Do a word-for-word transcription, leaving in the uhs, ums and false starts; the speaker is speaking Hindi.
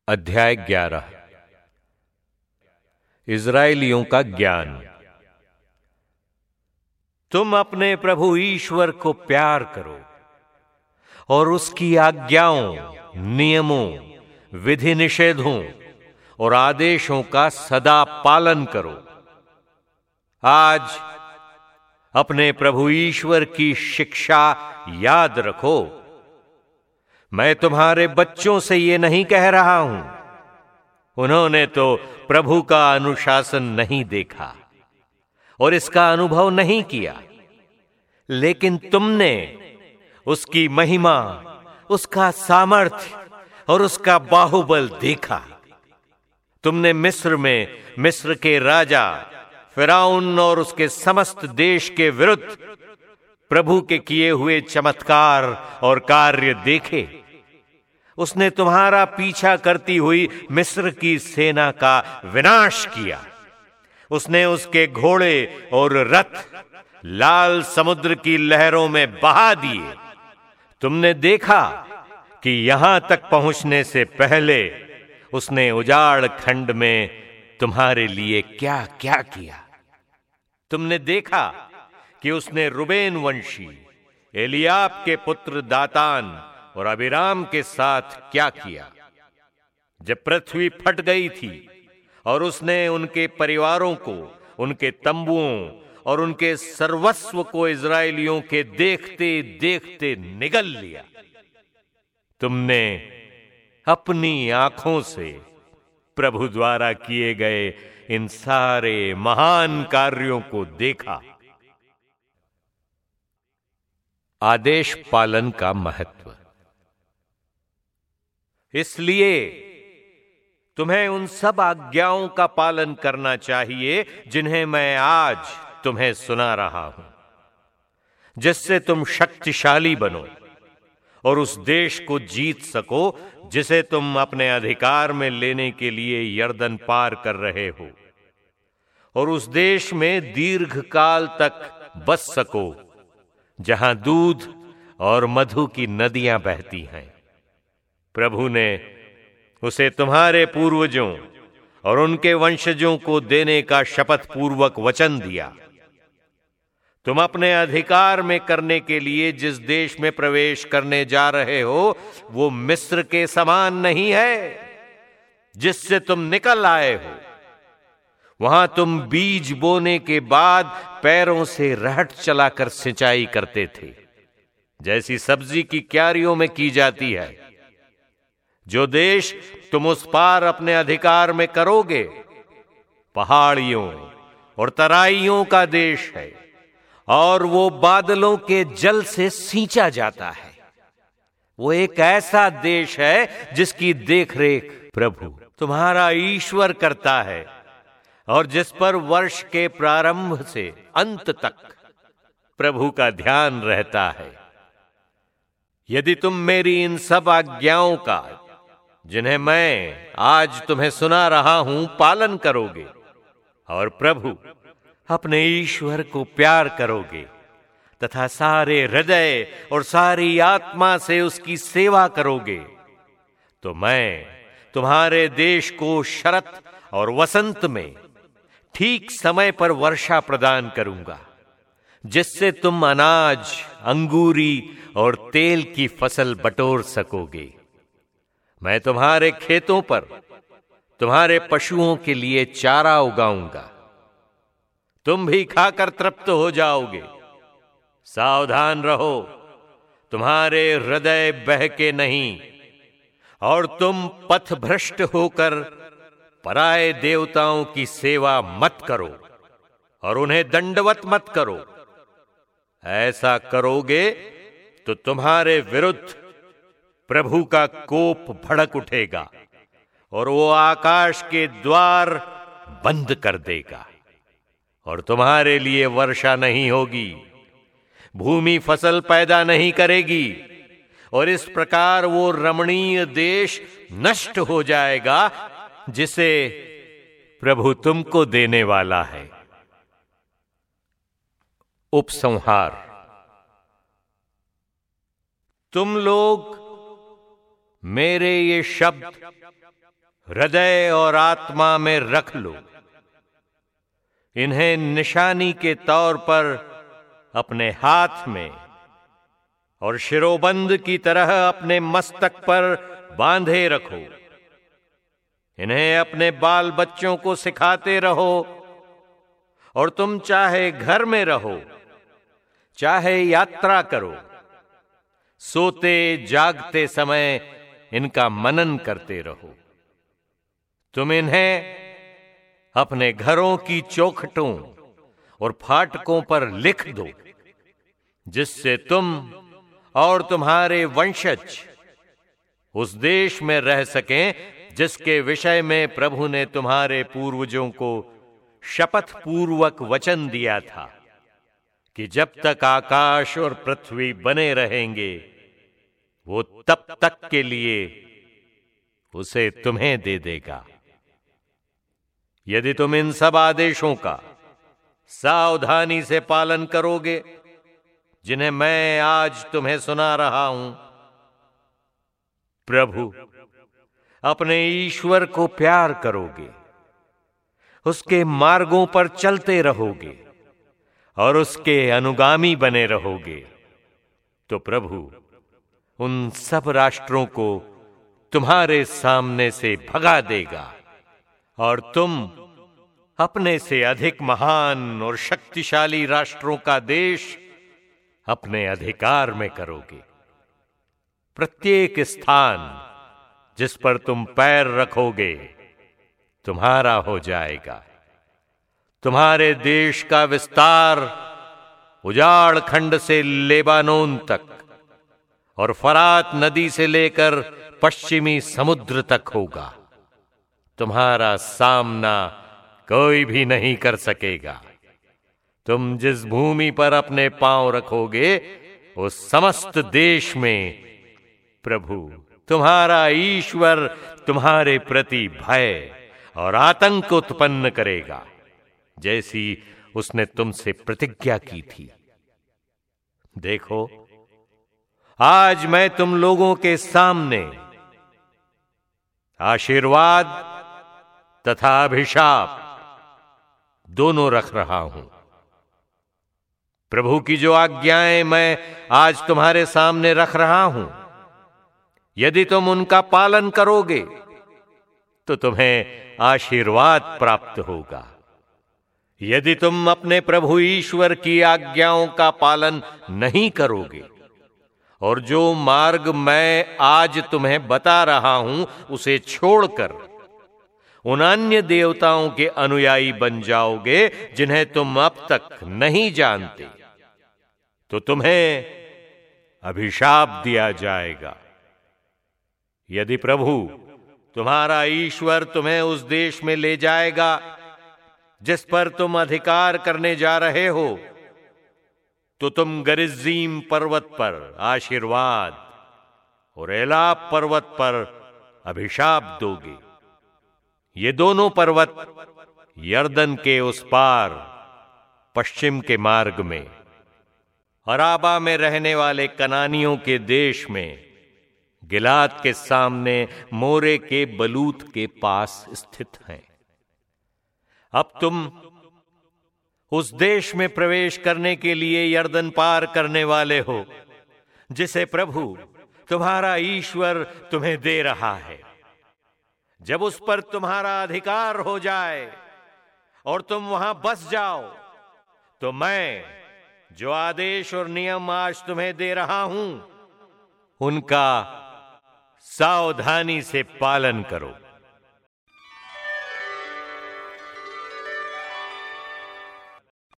अध्याय ग्यारह। इज़राइलियों का ज्ञान। तुम अपने प्रभु ईश्वर को प्यार करो और उसकी आज्ञाओं, नियमों, विधि निषेधों और आदेशों का सदा पालन करो। आज अपने प्रभु ईश्वर की शिक्षा याद रखो। मैं तुम्हारे बच्चों से ये नहीं कह रहा हूं, उन्होंने तो प्रभु का अनुशासन नहीं देखा और इसका अनुभव नहीं किया, लेकिन तुमने उसकी महिमा, उसका सामर्थ्य और उसका बाहुबल देखा। तुमने मिस्र में मिस्र के राजा फिरौन और उसके समस्त देश के विरुद्ध प्रभु के किए हुए चमत्कार और कार्य देखे। उसने तुम्हारा पीछा करती हुई मिस्र की सेना का विनाश किया। उसने उसके घोड़े और रथ लाल समुद्र की लहरों में बहा दिए। तुमने देखा कि यहां तक पहुंचने से पहले उसने उजाड़ खंड में तुम्हारे लिए क्या क्या किया। तुमने देखा कि उसने रुबेन वंशी एलियाब के पुत्र दातान और अबीराम के साथ क्या किया। जब पृथ्वी फट गई थी और उसने उनके परिवारों को, उनके तंबुओं और उनके सर्वस्व को इज़राइलियों के देखते देखते निगल लिया। तुमने अपनी आंखों से प्रभु द्वारा किए गए इन सारे महान कार्यों को देखा। आदेश पालन का महत्व। इसलिए तुम्हें उन सब आज्ञाओं का पालन करना चाहिए जिन्हें मैं आज तुम्हें सुना रहा हूं, जिससे तुम शक्तिशाली बनो और उस देश को जीत सको जिसे तुम अपने अधिकार में लेने के लिए यरदन पार कर रहे हो, और उस देश में दीर्घ काल तक बस सको जहां दूध और मधु की नदियां बहती हैं। प्रभु ने उसे तुम्हारे पूर्वजों और उनके वंशजों को देने का शपथ पूर्वक वचन दिया। तुम अपने अधिकार में करने के लिए जिस देश में प्रवेश करने जा रहे हो, वो मिस्र के समान नहीं है जिससे तुम निकल आए हो। वहां तुम बीज बोने के बाद पैरों से रहट चलाकर सिंचाई करते थे, जैसी सब्जी की क्यारियों में की जाती है। जो देश तुम उस पार अपने अधिकार में करोगे, पहाड़ियों और तराइयों का देश है, और वो बादलों के जल से सींचा जाता है। वो एक ऐसा देश है जिसकी देखरेख प्रभु तुम्हारा ईश्वर करता है और जिस पर वर्ष के प्रारंभ से अंत तक प्रभु का ध्यान रहता है। यदि तुम मेरी इन सब आज्ञाओं का, जिन्हें मैं आज तुम्हें सुना रहा हूं, पालन करोगे और प्रभु अपने ईश्वर को प्यार करोगे तथा सारे हृदय और सारी आत्मा से उसकी सेवा करोगे, तो मैं तुम्हारे देश को शरत और वसंत में ठीक समय पर वर्षा प्रदान करूंगा, जिससे तुम अनाज, अंगूरी और तेल की फसल बटोर सकोगे। मैं तुम्हारे खेतों पर तुम्हारे पशुओं के लिए चारा उगाऊंगा। तुम भी खाकर तृप्त हो जाओगे। सावधान रहो, तुम्हारे हृदय बहके नहीं और तुम पथभ्रष्ट होकर पराये देवताओं की सेवा मत करो और उन्हें दंडवत मत करो। ऐसा करोगे तो तुम्हारे विरुद्ध प्रभु का कोप भड़क उठेगा और वो आकाश के द्वार बंद कर देगा और तुम्हारे लिए वर्षा नहीं होगी, भूमि फसल पैदा नहीं करेगी, और इस प्रकार वो रमणीय देश नष्ट हो जाएगा जिसे प्रभु तुमको देने वाला है। उपसंहार। तुम लोग मेरे ये शब्द हृदय और आत्मा में रख लो। इन्हें निशानी के तौर पर अपने हाथ में और शिरोबंद की तरह अपने मस्तक पर बांधे रखो। इन्हें अपने बाल बच्चों को सिखाते रहो, और तुम चाहे घर में रहो, चाहे यात्रा करो, सोते जागते समय इनका मनन करते रहो। तुम इन्हें अपने घरों की चौखटों और फाटकों पर लिख दो, जिससे तुम और तुम्हारे वंशज उस देश में रह सकें जिसके विषय में प्रभु ने तुम्हारे पूर्वजों को शपथ पूर्वक वचन दिया था कि जब तक आकाश और पृथ्वी बने रहेंगे वो तब तक के लिए उसे तुम्हें दे देगा। यदि तुम इन सब आदेशों का सावधानी से पालन करोगे जिन्हें मैं आज तुम्हें सुना रहा हूं, प्रभु अपने ईश्वर को प्यार करोगे, उसके मार्गों पर चलते रहोगे और उसके अनुगामी बने रहोगे, तो प्रभु उन सब राष्ट्रों को तुम्हारे सामने से भगा देगा और तुम अपने से अधिक महान और शक्तिशाली राष्ट्रों का देश अपने अधिकार में करोगे। प्रत्येक स्थान जिस पर तुम पैर रखोगे तुम्हारा हो जाएगा। तुम्हारे देश का विस्तार उजाड़ खंड से लेबानोन तक और फरात नदी से लेकर पश्चिमी समुद्र तक होगा। तुम्हारा सामना कोई भी नहीं कर सकेगा। तुम जिस भूमि पर अपने पांव रखोगे उस समस्त देश में प्रभु तुम्हारा ईश्वर तुम्हारे प्रति भय और आतंक उत्पन्न करेगा, जैसी उसने तुमसे प्रतिज्ञा की थी। देखो, आज मैं तुम लोगों के सामने आशीर्वाद तथा अभिशाप दोनों रख रहा हूं। प्रभु की जो आज्ञाएं मैं आज तुम्हारे सामने रख रहा हूं, यदि तुम उनका पालन करोगे तो तुम्हें आशीर्वाद प्राप्त होगा। यदि तुम अपने प्रभु ईश्वर की आज्ञाओं का पालन नहीं करोगे और जो मार्ग मैं आज तुम्हें बता रहा हूं उसे छोड़कर उन अन्य देवताओं के अनुयायी बन जाओगे जिन्हें तुम अब तक नहीं जानते, तो तुम्हें अभिशाप दिया जाएगा। यदि प्रभु तुम्हारा ईश्वर तुम्हें उस देश में ले जाएगा जिस पर तुम अधिकार करने जा रहे हो, तो तुम गरिज्जीम पर्वत पर आशीर्वाद और एलाप पर्वत पर अभिशाप दोगे। ये दोनों पर्वत यर्दन के उस पार पश्चिम के मार्ग में अराबा में रहने वाले कनानियों के देश में गिलाद के सामने मोरे के बलूत के पास स्थित हैं। अब तुम उस देश में प्रवेश करने के लिए यर्दन पार करने वाले हो जिसे प्रभु तुम्हारा ईश्वर तुम्हें दे रहा है। जब उस पर तुम्हारा अधिकार हो जाए और तुम वहां बस जाओ, तो मैं जो आदेश और नियम आज तुम्हें दे रहा हूं उनका सावधानी से पालन करो।